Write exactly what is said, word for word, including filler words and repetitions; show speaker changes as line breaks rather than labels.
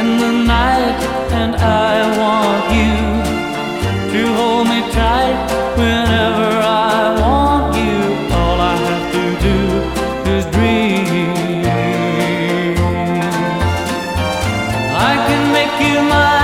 in the night, and I want you to hold me tight whenever I want you. All I have to do is dream. I can make you mine.